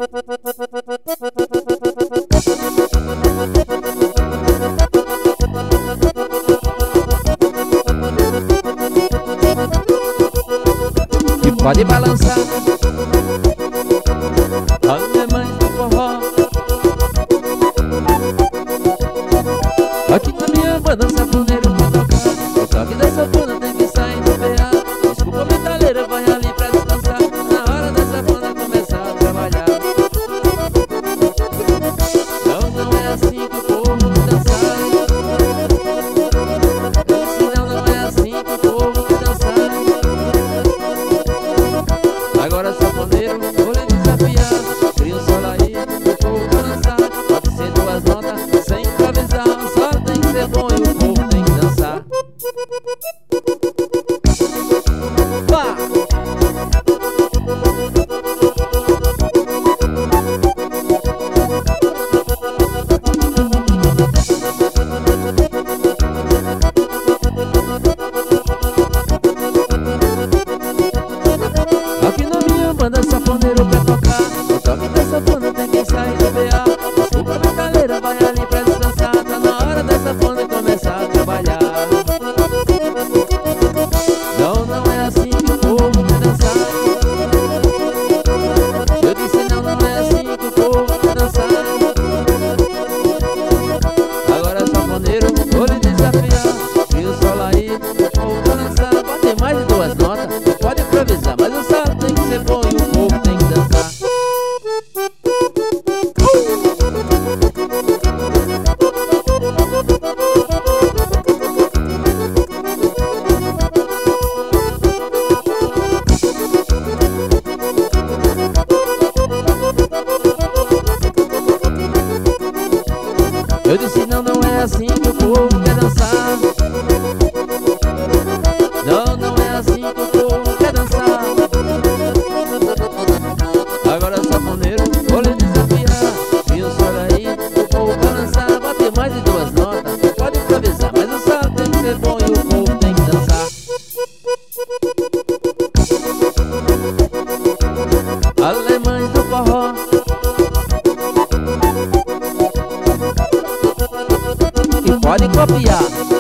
E pode balançar alemães do forró. Aqui na minha banda sanfoneiro pra tocar. O toque da sanfona tem que sair do PA. Desculpa, metaleira, vai ali pra descansar. Na hora da sanfona começar a trabalhar. Não é assim que o povo quer dançar. Não é assim que o povo quer dançar. Agora sanfoneiro, vou lhe desafiar. Cria um solo aí, o povo vai dançar. Pode ser duas notas, sem improvisar. O solo tem que ser bom e o povo tem que dançar. Pá! Aqui na minha banda sanfoneiro pra tocar. O toque da sanfona tem que sair do PA. Desculpa, metaleira, vai ali pra descansar. Tá na hora da sanfona começar a trabalhar. Não é assim que o povo quer dançar. Eu disse não é assim que o povo quer dançar. Agora sanfoneiro, vou lhe desafiar. Cria o solo aí, o povo vai dançar. Bater mais de duas notas, pode improvisar, mas o solo tem que ser bom e o povo tem que dançar. Eu disse não é assim que o povo quer dançar. Não é assim que o povo quer dançar. Agora sanfoneiro, vou lhe desafiar. E o solo aí, o povo vai dançar. Bater mais de duas notas, pode improvisar, mas o solo tem que ser bom e o povo tem que dançar. Alemães do forró. E pode copiar.